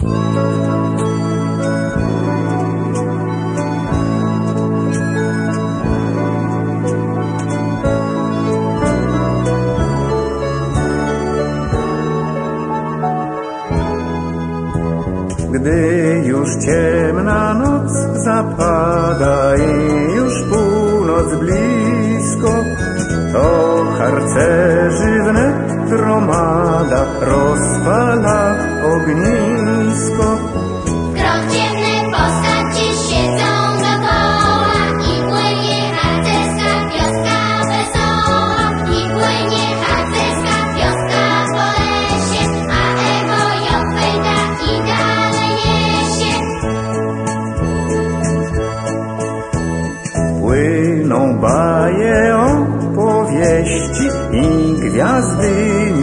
Gdy już ciemna noc zapada i już północ blisko, to harcerzy wnet gromada rozpala ognisko. W krąg postaci siedzą dokoła i płynie harcerska pioska wesoła. I płynie harcerska pioska po lesie, a echo ją pęta i dalej niesie. Płyną baje, opowieści i gwiazdy